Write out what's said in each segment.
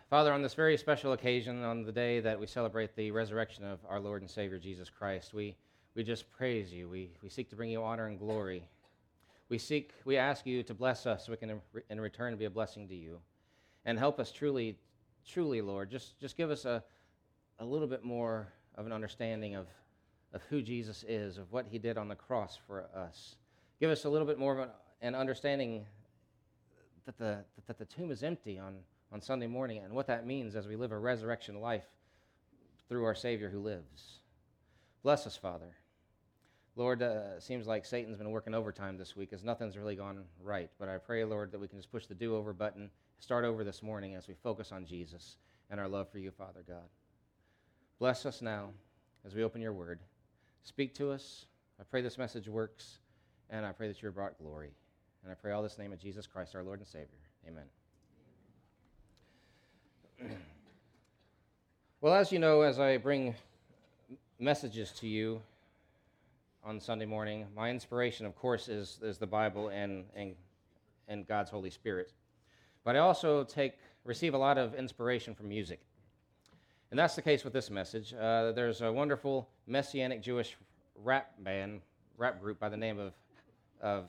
Father, on this very special occasion, on the day that we celebrate the resurrection of our Lord and Savior Jesus Christ, we just praise you. We seek to bring you honor and glory. We ask you to bless us so we can in return be a blessing to you. And help us truly, Lord, just give us a little bit more of an understanding of who Jesus is, of what he did on the cross for us. Give us a little bit more of an understanding that the tomb is empty on Sunday morning and what that means as we live a resurrection life through our Savior who lives. Bless us, Father. Lord, it seems like Satan's been working overtime this week as nothing's really gone right. But I pray, Lord, that we can just push the do-over button, start over this morning as we focus on Jesus and our love for you, Father God. Bless us now as we open your word. Speak to us. I pray this message works, and I pray that you're brought glory. And I pray all this in the name of Jesus Christ, our Lord and Savior. Amen. Well, as you know, as I bring messages to you on Sunday morning, my inspiration, of course, is the Bible and God's Holy Spirit. But I also receive a lot of inspiration from music. And that's the case with this message. There's a wonderful Messianic Jewish rap group by the name of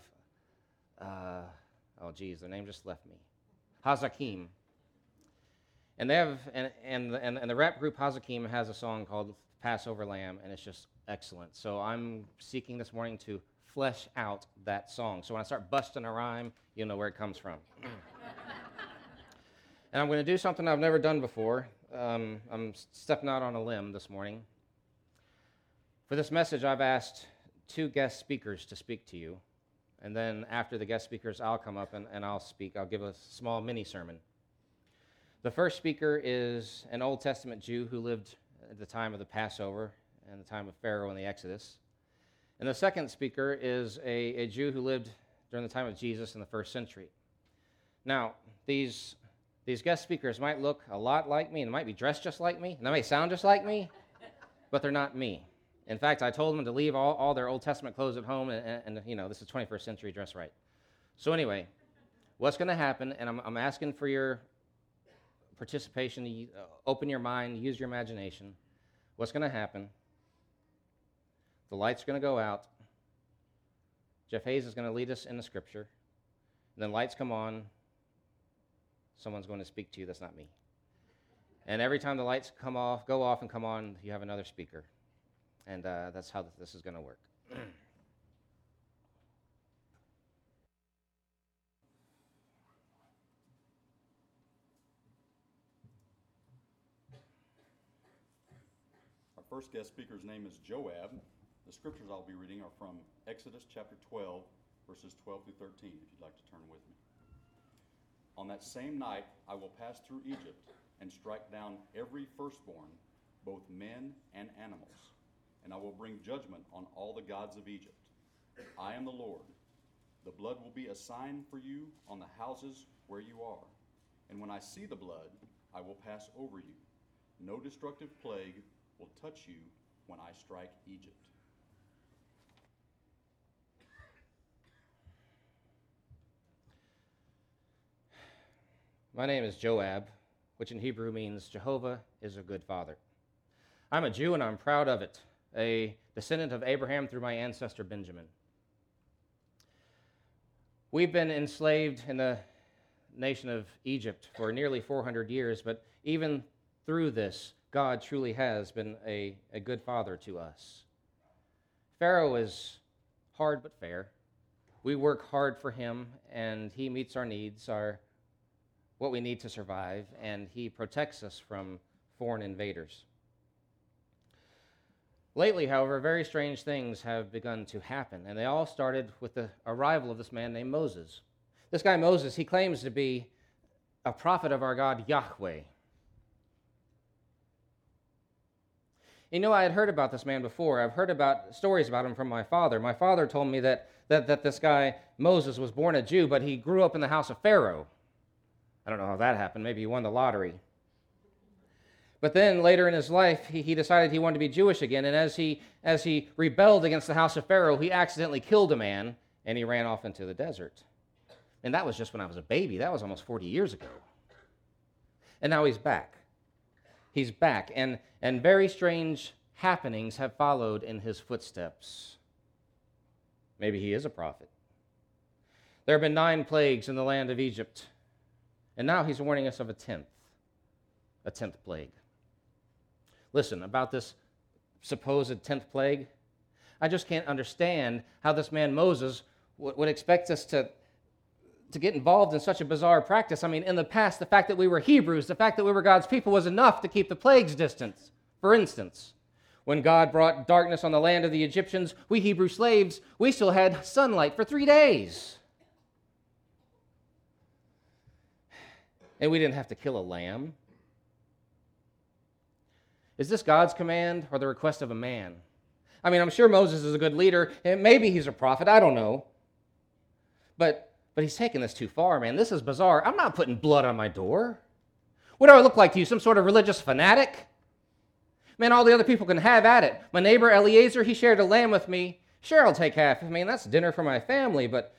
their name just left me. Hazakim. And they have and the rap group Hazakim has a song called Passover Lamb, and it's just excellent. So I'm seeking this morning to flesh out that song. So when I start busting a rhyme, you'll know where it comes from. And I'm going to do something I've never done before. I'm stepping out on a limb this morning. For this message, I've asked 2 guest speakers to speak to you. And then after the guest speakers, I'll come up and I'll speak. I'll give a small mini-sermon. The first speaker is an Old Testament Jew who lived at the time of the Passover and the time of Pharaoh and the Exodus. And the second speaker is a Jew who lived during the time of Jesus in the 1st century. Now, these guest speakers might look a lot like me, and they might be dressed just like me, and they may sound just like me, but they're not me. In fact, I told them to leave all their Old Testament clothes at home, and this is 21st century, dress right. So anyway, what's going to happen, and I'm asking for your participation, open your mind, use your imagination. What's going to happen? The lights are going to go out. Jeff Hayes is going to lead us in the scripture. And then lights come on. Someone's going to speak to you that's not me. And every time the lights go off and come on, you have another speaker. And that's how this is going to work. Our first guest speaker's name is Joab. The scriptures I'll be reading are from Exodus chapter 12, verses 12 through 13, if you'd like to turn with me. On that same night I will pass through Egypt and strike down every firstborn, both men and animals, and I will bring judgment on all the gods of Egypt. I am the Lord. The blood will be a sign for you on the houses where you are, and when I see the blood, I will pass over you. No destructive plague will touch you when I strike Egypt. My name is Joab, which in Hebrew means Jehovah is a good father. I'm a Jew and I'm proud of it, a descendant of Abraham through my ancestor Benjamin. We've been enslaved in the nation of Egypt for nearly 400 years, but even through this, God truly has been a good father to us. Pharaoh is hard but fair. We work hard for him, and he meets our needs, what we need to survive, and he protects us from foreign invaders. Lately, however, very strange things have begun to happen, and they all started with the arrival of this man named Moses. This guy Moses, he claims to be a prophet of our God Yahweh. You know, I had heard about this man before. I've heard about stories about him from my father. My father told me that this guy Moses was born a Jew, but he grew up in the house of Pharaoh. I don't know how that happened. Maybe he won the lottery. But then later in his life, he decided he wanted to be Jewish again, and as he rebelled against the house of Pharaoh, he accidentally killed a man, and he ran off into the desert. And that was just when I was a baby. That was almost 40 years ago. And now he's back. He's back, and very strange happenings have followed in his footsteps. Maybe he is a prophet. There have been 9 plagues in the land of Egypt, and now he's warning us of a 10th plague. Listen, about this supposed 10th plague, I just can't understand how this man Moses would expect us to get involved in such a bizarre practice. I mean, in the past, the fact that we were Hebrews, the fact that we were God's people was enough to keep the plagues distant. For instance, when God brought darkness on the land of the Egyptians, we Hebrew slaves, we still had sunlight for 3 days. And we didn't have to kill a lamb. Is this God's command or the request of a man? I mean, I'm sure Moses is a good leader, and maybe he's a prophet, I don't know. But he's taking this too far, man. This is bizarre. I'm not putting blood on my door. What do I look like to you, some sort of religious fanatic? Man, all the other people can have at it. My neighbor Eliezer, he shared a lamb with me. Sure, I'll take half. I mean, that's dinner for my family, but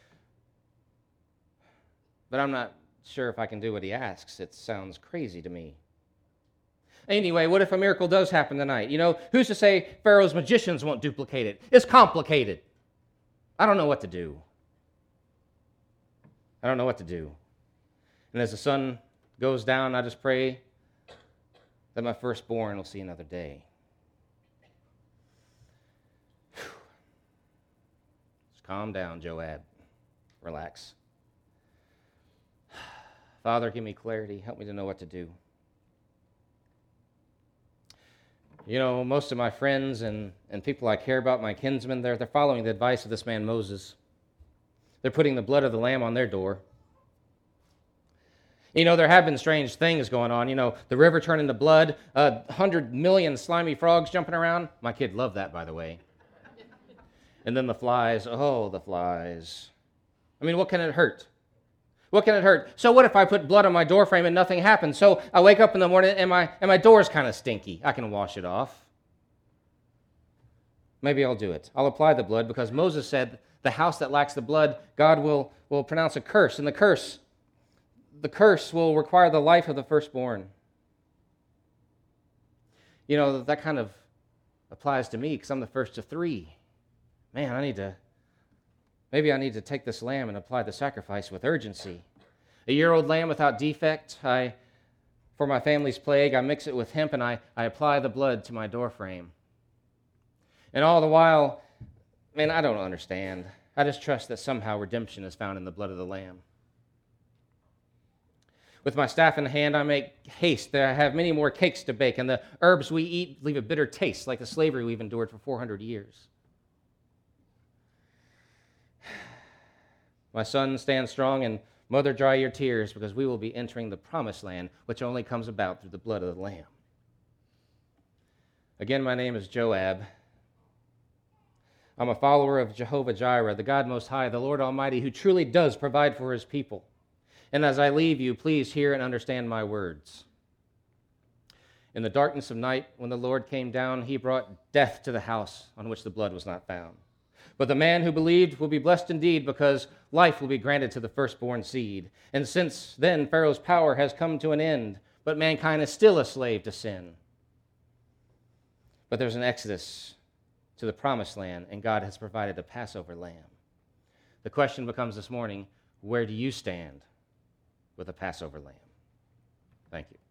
I'm not sure if I can do what he asks. It sounds crazy to me. Anyway, what if a miracle does happen tonight? You know, who's to say Pharaoh's magicians won't duplicate it? It's complicated. I don't know what to do. And as the sun goes down, I just pray that my firstborn will see another day. Whew. Just calm down, Joab. Relax. Father, give me clarity. Help me to know what to do. You know, most of my friends and people I care about, my kinsmen, they're following the advice of this man Moses. They're putting the blood of the lamb on their door. You know, there have been strange things going on. You know, the river turning to blood, 100 million slimy frogs jumping around. My kid loved that, by the way. And then the flies. Oh, the flies. I mean, what can it hurt? What can it hurt? So what if I put blood on my door frame and nothing happens? So I wake up in the morning and my door's kind of stinky. I can wash it off. Maybe I'll do it. I'll apply the blood because Moses said the house that lacks the blood, God will pronounce a curse. And the curse will require the life of the firstborn. You know, that kind of applies to me because I'm the first of 3. Man, maybe I need to take this lamb and apply the sacrifice with urgency. A year-old lamb without defect, for my family's plague, I mix it with hemp and I apply the blood to my doorframe. And all the while, man, I don't understand. I just trust that somehow redemption is found in the blood of the lamb. With my staff in hand, I make haste that I have many more cakes to bake, and the herbs we eat leave a bitter taste like the slavery we've endured for 400 years. My son, stand strong, and mother, dry your tears, because we will be entering the promised land, which only comes about through the blood of the Lamb. Again, my name is Joab. I'm a follower of Jehovah Jireh, the God Most High, the Lord Almighty, who truly does provide for his people. And as I leave you, please hear and understand my words. In the darkness of night, when the Lord came down, he brought death to the house on which the blood was not found. But the man who believed will be blessed indeed, because life will be granted to the firstborn seed. And since then, Pharaoh's power has come to an end, but mankind is still a slave to sin. But there's an exodus to the promised land, and God has provided a Passover lamb. The question becomes this morning, where do you stand with a Passover lamb? Thank you.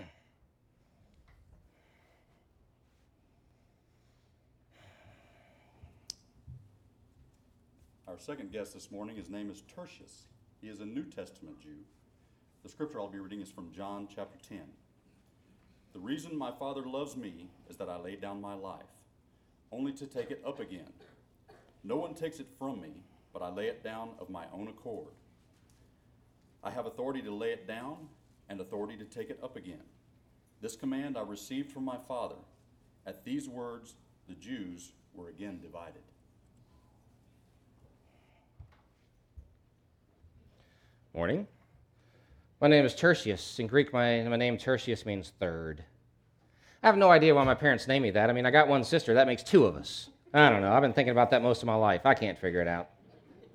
Our second guest this morning, his name is Tertius. He is a New Testament Jew. The scripture I'll be reading is from John chapter 10. The reason my Father loves me is that I lay down my life, only to take it up again. No one takes it from me, but I lay it down of my own accord. I have authority to lay it down and authority to take it up again. This command I received from my Father. At these words, the Jews were again divided. Morning. My name is Tertius. In Greek, my name Tertius means third. I have no idea why my parents named me that. I mean, I got one sister. That makes 2 of us. I don't know. I've been thinking about that most of my life. I can't figure it out.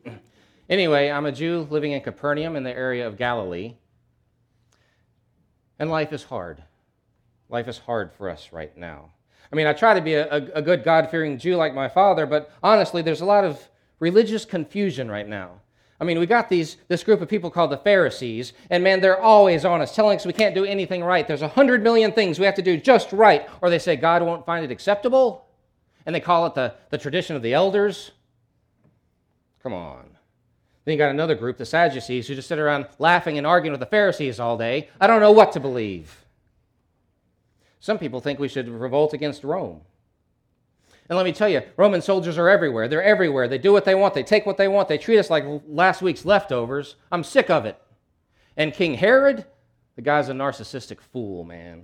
Anyway, I'm a Jew living in Capernaum in the area of Galilee. And life is hard. Life is hard for us right now. I mean, I try to be a good God-fearing Jew like my father, but honestly, there's a lot of religious confusion right now. I mean, we got this group of people called the Pharisees, and man, they're always on us, telling us we can't do anything right. There's 100 million things we have to do just right, or they say God won't find it acceptable, and they call it the tradition of the elders. Come on. Then you got another group, the Sadducees, who just sit around laughing and arguing with the Pharisees all day. I don't know what to believe. Some people think we should revolt against Rome. And let me tell you, Roman soldiers are everywhere. They're everywhere. They do what they want. They take what they want. They treat us like last week's leftovers. I'm sick of it. And King Herod, the guy's a narcissistic fool, man.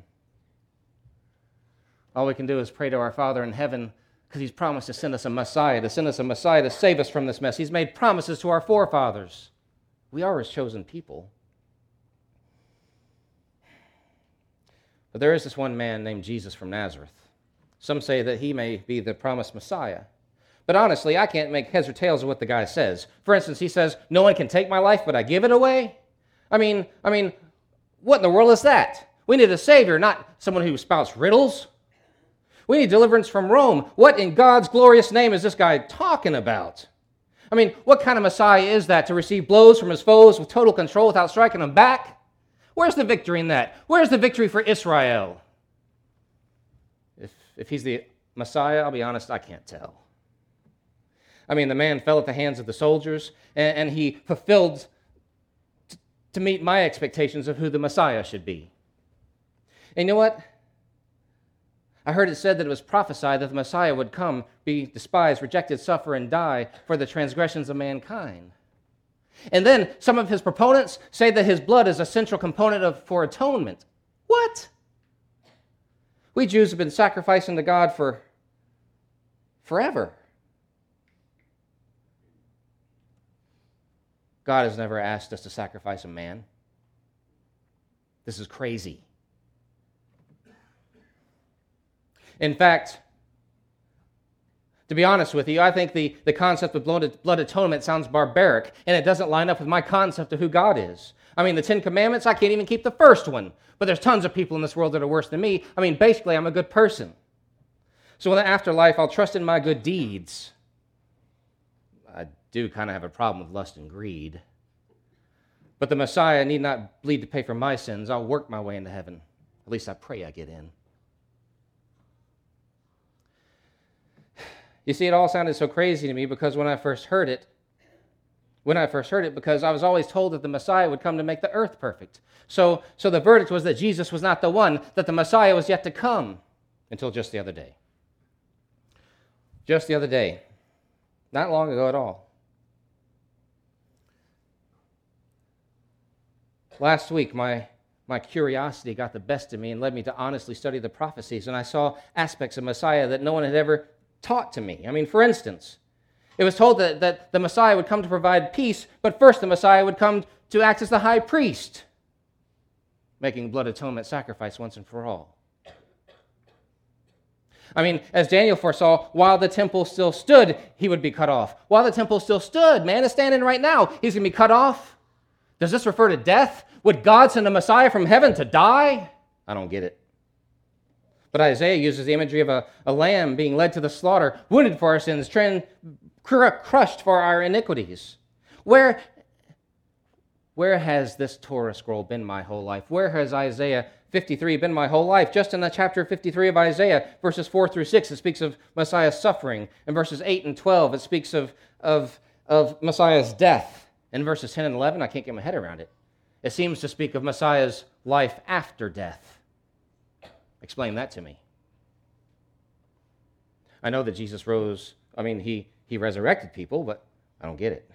All we can do is pray to our Father in heaven because he's promised to send us a Messiah, to save us from this mess. He's made promises to our forefathers. We are his chosen people. But there is this one man named Jesus from Nazareth. Some say that he may be the promised Messiah. But honestly, I can't make heads or tails of what the guy says. For instance, he says, no one can take my life, but I give it away. I mean, what in the world is that? We need a Savior, not someone who spouts riddles. We need deliverance from Rome. What in God's glorious name is this guy talking about? I mean, what kind of Messiah is that to receive blows from his foes with total control without striking them back? Where's the victory in that? Where's the victory for Israel? If he's the Messiah, I'll be honest, I can't tell. I mean, the man fell at the hands of the soldiers, and he fulfilled to meet my expectations of who the Messiah should be. And you know what? I heard it said that it was prophesied that the Messiah would come, be despised, rejected, suffer, and die for the transgressions of mankind. And then some of his proponents say that his blood is a central component for atonement. What? We Jews have been sacrificing to God for forever. God has never asked us to sacrifice a man. This is crazy. In fact, to be honest with you, I think the concept of blood atonement sounds barbaric, and it doesn't line up with my concept of who God is. I mean, the Ten Commandments, I can't even keep the first one, but there's tons of people in this world that are worse than me. I mean, basically, I'm a good person. So in the afterlife, I'll trust in my good deeds. I do kind of have a problem with lust and greed. But the Messiah need not bleed to pay for my sins. I'll work my way into heaven. At least I pray I get in. You see, it all sounded so crazy to me because when I first heard it, because I was always told that the Messiah would come to make the earth perfect. So the verdict was that Jesus was not the one, that the Messiah was yet to come, until just the other day. Just the other day. Not long ago at all. Last week, my curiosity got the best of me and led me to honestly study the prophecies, and I saw aspects of Messiah that no one had ever taught to me. I mean, for instance, it was told that the Messiah would come to provide peace, but first the Messiah would come to act as the high priest, making blood atonement sacrifice once and for all. I mean, as Daniel foresaw, while the temple still stood, he would be cut off. While the temple still stood, man is standing right now, he's going to be cut off. Does this refer to death? Would God send a Messiah from heaven to die? I don't get it. But Isaiah uses the imagery of a lamb being led to the slaughter, wounded for our sins, crushed for our iniquities. Where has this Torah scroll been my whole life? Where has Isaiah 53 been my whole life? Just in the chapter 53 of Isaiah, verses 4 through 6, it speaks of Messiah's suffering. In verses 8 and 12, it speaks of Messiah's death. In verses 10 and 11, I can't get my head around it. It seems to speak of Messiah's life after death. Explain that to me. I know that Jesus rose, he resurrected people, but I don't get it.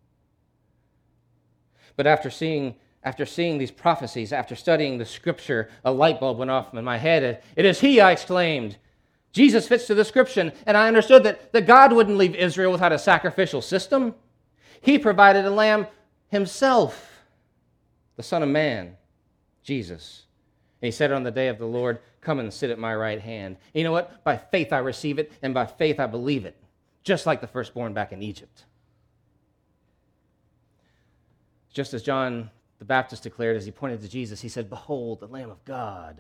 But after seeing these prophecies, after studying the scripture, a light bulb went off in my head. It is he, I exclaimed. Jesus fits the description, and I understood that God wouldn't leave Israel without a sacrificial system. He provided a lamb himself, the Son of Man, Jesus. And he said on the day of the Lord, come and sit at my right hand. And you know what? By faith I receive it, and by faith I believe it, just like the firstborn back in Egypt. Just as John the Baptist declared as he pointed to Jesus, he said, "Behold, the Lamb of God."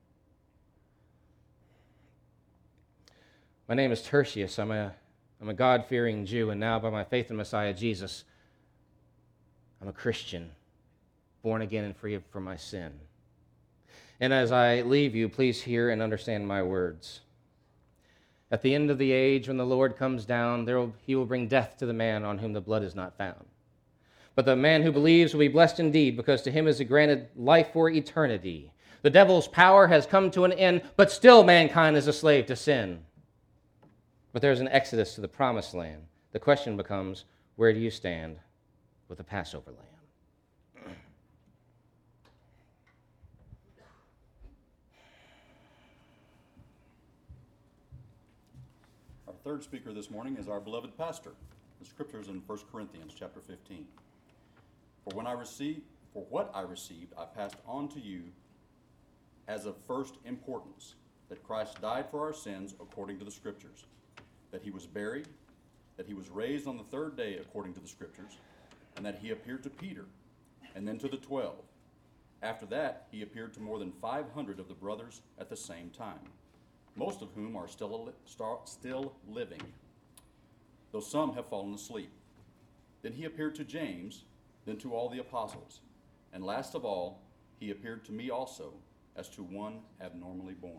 My name is Tertius. I'm a God-fearing Jew, and now by my faith in Messiah Jesus, I'm a Christian, born again and free from my sin. And as I leave you, please hear and understand my words. At the end of the age, when the Lord comes down, he will bring death to the man on whom the blood is not found. But the man who believes will be blessed indeed, because to him is granted life for eternity. The devil's power has come to an end, but still mankind is a slave to sin. But there's an exodus to the promised land. The question becomes, where do you stand with the Passover lamb? Our third speaker this morning is our beloved pastor. The scriptures in 1 Corinthians chapter 15. For what I received, I passed on to you as of first importance, that Christ died for our sins according to the Scriptures, that he was buried, that he was raised on the third day according to the Scriptures, and that he appeared to Peter, and then to the 12. After that, he appeared to more than 500 of the brothers at the same time, most of whom are still living, though some have fallen asleep. Then he appeared to James, then to all the apostles, and last of all, he appeared to me also, as to one abnormally born.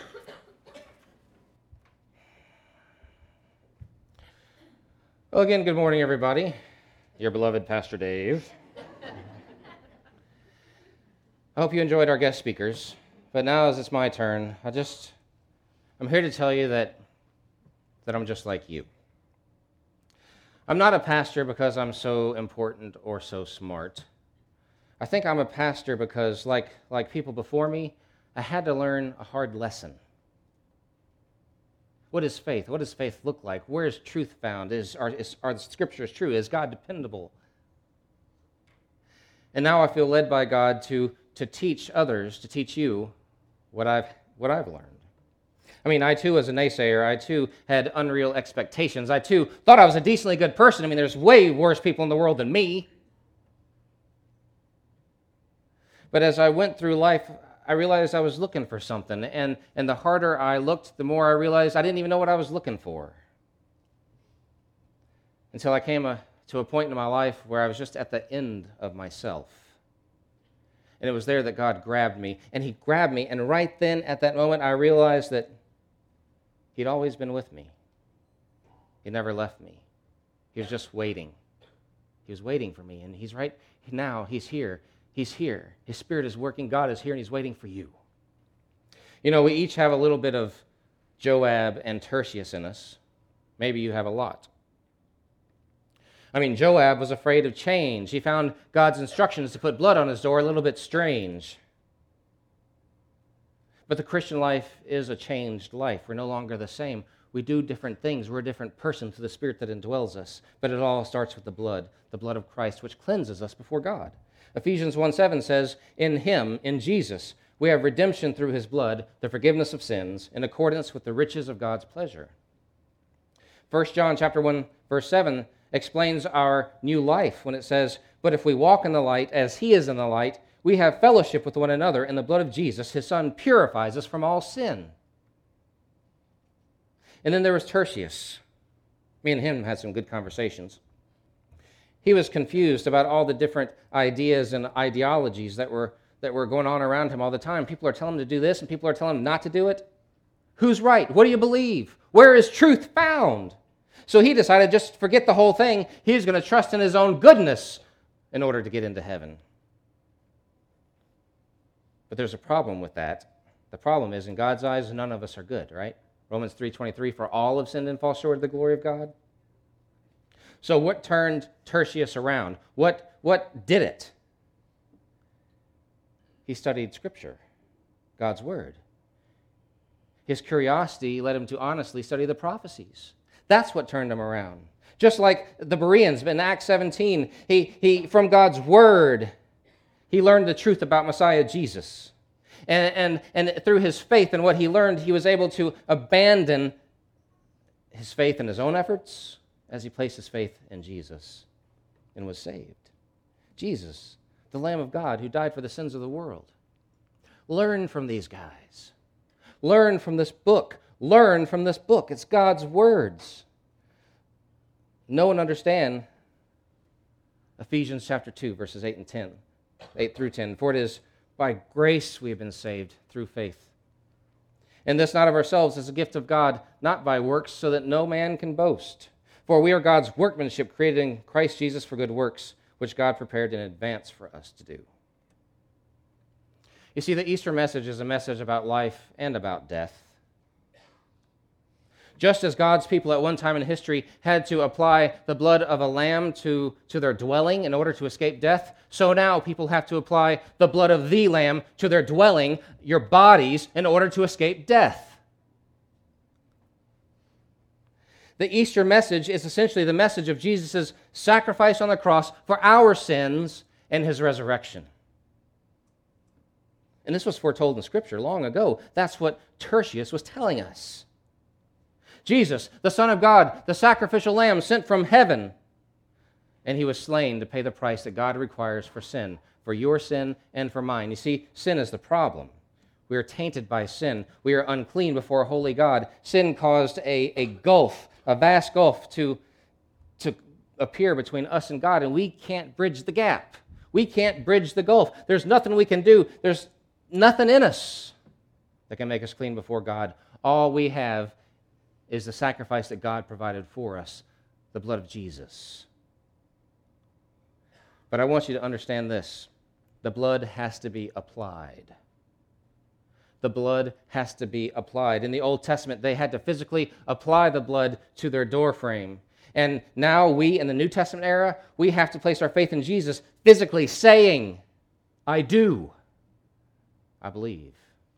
Well, again, good morning, everybody. Your beloved Pastor Dave. I hope you enjoyed our guest speakers, but now as it's my turn, I'm here to tell you that I'm just like you. I'm not a pastor because I'm so important or so smart. I think I'm a pastor because, like people before me, I had to learn a hard lesson. What is faith? What does faith look like? Where is truth found? Are the scriptures true? Is God dependable? And now I feel led by God to teach others, to teach you what I've learned. I mean, I too was a naysayer. I too had unreal expectations. I too thought I was a decently good person. I mean, there's way worse people in the world than me. But as I went through life, I realized I was looking for something. And the harder I looked, the more I realized I didn't even know what I was looking for. Until I came to a point in my life where I was just at the end of myself. And it was there that God grabbed me. And he grabbed me, and right then, at that moment, I realized that he'd always been with me. He never left me. He was just waiting. He was waiting for me, and he's right now. He's here. He's here. His Spirit is working. God is here, and he's waiting for you. You know, we each have a little bit of Joab and Tertius in us. Maybe you have a lot. I mean, Joab was afraid of change. He found God's instructions to put blood on his door a little bit strange. But the Christian life is a changed life. We're no longer the same. We do different things. We're a different person through the Spirit that indwells us. But it all starts with the blood of Christ, which cleanses us before God. Ephesians 1:7 says, "In him, in Jesus, we have redemption through his blood, the forgiveness of sins, in accordance with the riches of God's pleasure." 1 John chapter 1, verse 7 explains our new life when it says, "But if we walk in the light as he is in the light, we have fellowship with one another, and the blood of Jesus, his Son, purifies us from all sin." And then there was Tertius. Me and him had some good conversations. He was confused about all the different ideas and ideologies that were going on around him all the time. People are telling him to do this, and people are telling him not to do it. Who's right? What do you believe? Where is truth found? So he decided just to forget the whole thing. He was going to trust in his own goodness in order to get into heaven. But there's a problem with that. The problem is, in God's eyes, none of us are good, right? Romans 3:23, "For all have sinned and fall short of the glory of God." So what turned Tertius around? What did it? He studied Scripture, God's Word. His curiosity led him to honestly study the prophecies. That's what turned him around. Just like the Bereans in Acts 17, he from God's Word, he learned the truth about Messiah Jesus. And through his faith and what he learned, he was able to abandon his faith in his own efforts as he placed his faith in Jesus and was saved. Jesus, the Lamb of God who died for the sins of the world. Learn from these guys. Learn from this book. Learn from this book. It's God's words. Know and understand Ephesians chapter 2, verses 8 and 10. 8 through 10. For it is by grace we have been saved through faith. And this not of ourselves is a gift of God, not by works, so that no man can boast. For we are God's workmanship, created in Christ Jesus for good works, which God prepared in advance for us to do. You see, the Easter message is a message about life and about death. Just as God's people at one time in history had to apply the blood of a lamb to their dwelling in order to escape death, so now people have to apply the blood of the lamb to their dwelling, your bodies, in order to escape death. The Easter message is essentially the message of Jesus' sacrifice on the cross for our sins and his resurrection. And this was foretold in Scripture long ago. That's what Tertius was telling us. Jesus, the Son of God, the sacrificial lamb sent from heaven, and he was slain to pay the price that God requires for sin, for your sin and for mine. You see, sin is the problem. We are tainted by sin. We are unclean before a holy God. Sin caused a gulf, a vast gulf to appear between us and God, and we can't bridge the gap. We can't bridge the gulf. There's nothing we can do. There's nothing in us that can make us clean before God. All we have is the sacrifice that God provided for us, the blood of Jesus. But I want you to understand this. The blood has to be applied. The blood has to be applied. In the Old Testament, they had to physically apply the blood to their doorframe. And now we, in the New Testament era, we have to place our faith in Jesus, physically saying, I do. I believe.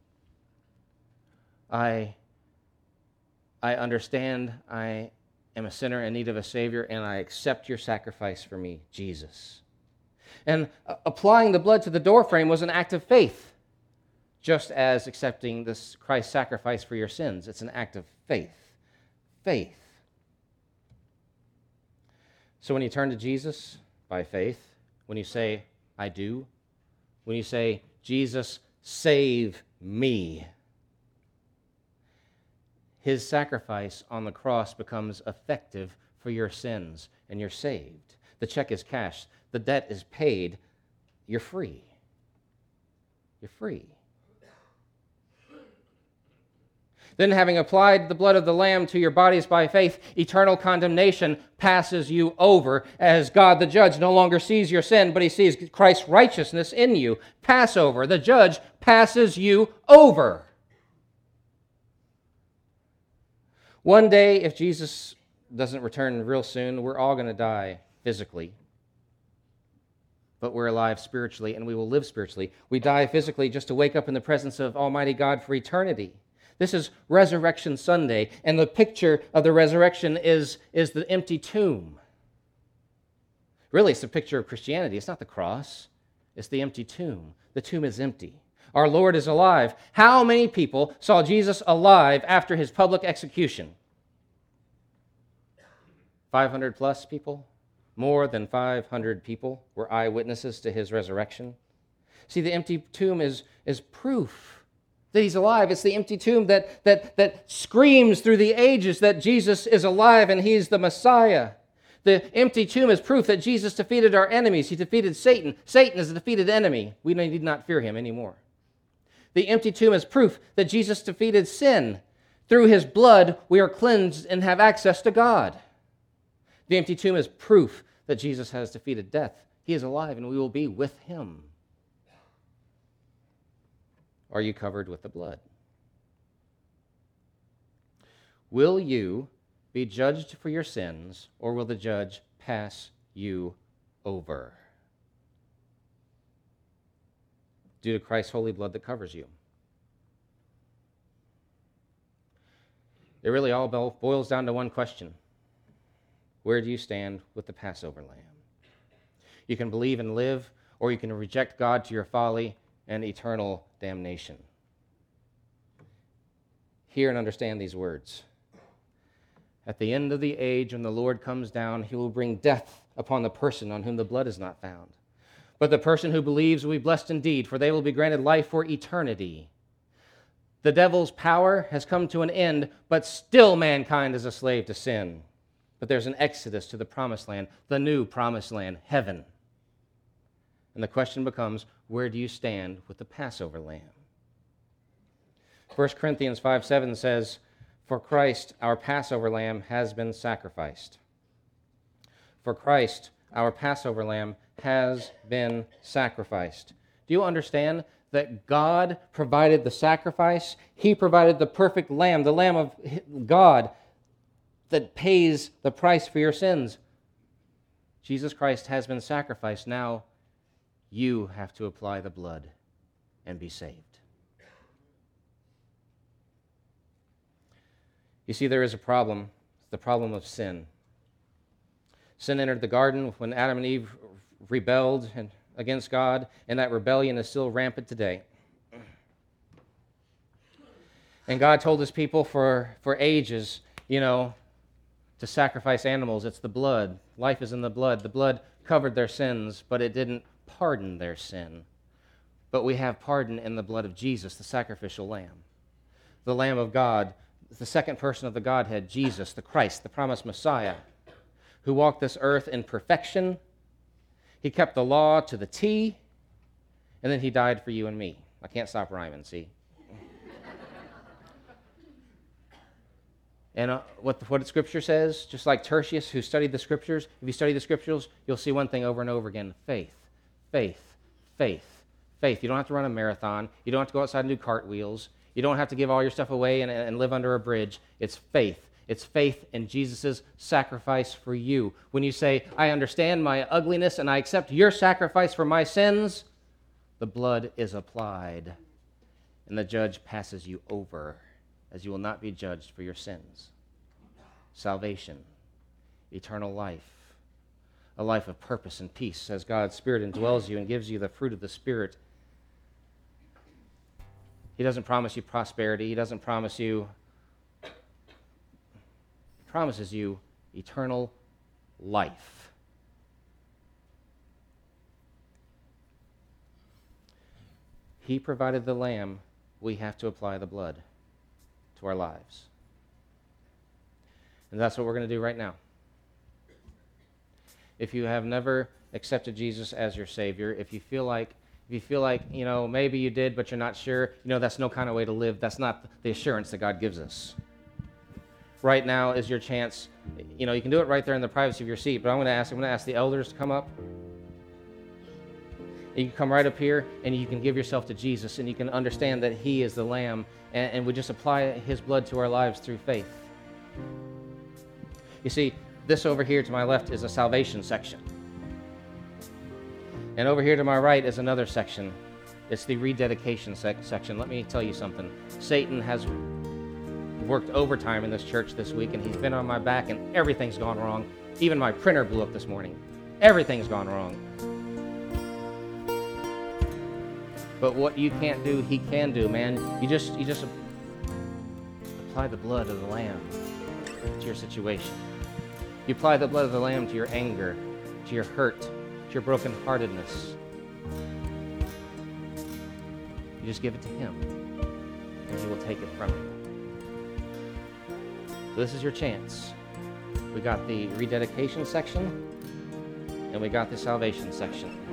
I understand I am a sinner in need of a Savior, and I accept your sacrifice for me, Jesus. And applying the blood to the doorframe was an act of faith, just as accepting this Christ's sacrifice for your sins. It's an act of faith. Faith. So when you turn to Jesus by faith, when you say, I do, when you say, Jesus, save me, his sacrifice on the cross becomes effective for your sins, and you're saved. The check is cashed. The debt is paid. You're free. You're free. Then, having applied the blood of the Lamb to your bodies by faith, eternal condemnation passes you over, as God the judge no longer sees your sin, but he sees Christ's righteousness in you. Passover. The judge passes you over. One day, if Jesus doesn't return real soon, we're all going to die physically. But we're alive spiritually, and we will live spiritually. We die physically just to wake up in the presence of Almighty God for eternity. This is Resurrection Sunday, and the picture of the resurrection is the empty tomb. Really, it's a picture of Christianity. It's not the cross. It's the empty tomb. The tomb is empty. Our Lord is alive. How many people saw Jesus alive after his public execution? 500 plus people? More than 500 people were eyewitnesses to his resurrection. See, the empty tomb is proof that he's alive. It's the empty tomb that screams through the ages that Jesus is alive and he's the Messiah. The empty tomb is proof that Jesus defeated our enemies. He defeated Satan. Satan is a defeated enemy. We need not fear him anymore. The empty tomb is proof that Jesus defeated sin. Through his blood, we are cleansed and have access to God. The empty tomb is proof that Jesus has defeated death. He is alive, and we will be with him. Are you covered with the blood? Will you be judged for your sins, or will the judge pass you over? Due to Christ's holy blood that covers you. It really all boils down to one question. Where do you stand with the Passover lamb? You can believe and live, or you can reject God to your folly and eternal damnation. Hear and understand these words. At the end of the age, when the Lord comes down, he will bring death upon the person on whom the blood is not found. But the person who believes will be blessed indeed, for they will be granted life for eternity. The devil's power has come to an end, but still mankind is a slave to sin. But there's an exodus to the promised land, the new promised land, heaven. And the question becomes, where do you stand with the Passover lamb? 1 Corinthians 5:7 says, "For Christ, our Passover lamb, has been sacrificed." For Christ, our Passover lamb, has been sacrificed. Do you understand that God provided the sacrifice? He provided the perfect lamb, the Lamb of God that pays the price for your sins. Jesus Christ has been sacrificed. Now you have to apply the blood and be saved. You see, there is a problem, the problem of sin. Sin entered the garden when Adam and Eve rebelled against God, and that rebellion is still rampant today. And God told his people for ages, to sacrifice animals. It's the blood. Life is in the blood. The blood covered their sins, but it didn't pardon their sin. But we have pardon in the blood of Jesus, the sacrificial lamb, the Lamb of God, the second person of the Godhead, Jesus, the Christ, the promised Messiah, who walked this earth in perfection. He kept the law to the T, and then he died for you and me. I can't stop rhyming, see? And what Scripture says, just like Tertius, who studied the Scriptures, if you study the Scriptures, you'll see one thing over and over again: faith, faith, faith, faith. You don't have to run a marathon. You don't have to go outside and do cartwheels. You don't have to give all your stuff away and live under a bridge. It's faith. It's faith in Jesus' sacrifice for you. When you say, I understand my ugliness and I accept your sacrifice for my sins, the blood is applied, and the judge passes you over, as you will not be judged for your sins. Salvation, eternal life, a life of purpose and peace as God's Spirit indwells you and gives you the fruit of the Spirit. He doesn't promise you prosperity. He doesn't promise you, he promises you eternal life. He provided the lamb. We have to apply the blood to our lives. And that's what we're going to do right now. If you have never accepted Jesus as your Savior, if you feel like, maybe you did, but you're not sure, that's no kind of way to live. That's not the assurance that God gives us. Right now is your chance. You can do it right there in the privacy of your seat, but I'm going to ask the elders to come up. You can come right up here, and you can give yourself to Jesus, and you can understand that He is the Lamb, and we just apply His blood to our lives through faith. You see, this over here to my left is a salvation section. And over here to my right is another section. It's the rededication section. Let me tell you something. Satan has worked overtime in this church this week, and he's been on my back, and everything's gone wrong. Even my printer blew up this morning. Everything's gone wrong. But what you can't do, he can do, man. You just apply the blood of the Lamb to your situation. You apply the blood of the Lamb to your anger, to your hurt, to your brokenheartedness. You just give it to Him, and He will take it from you. So this is your chance. We got the rededication section, and we got the salvation section.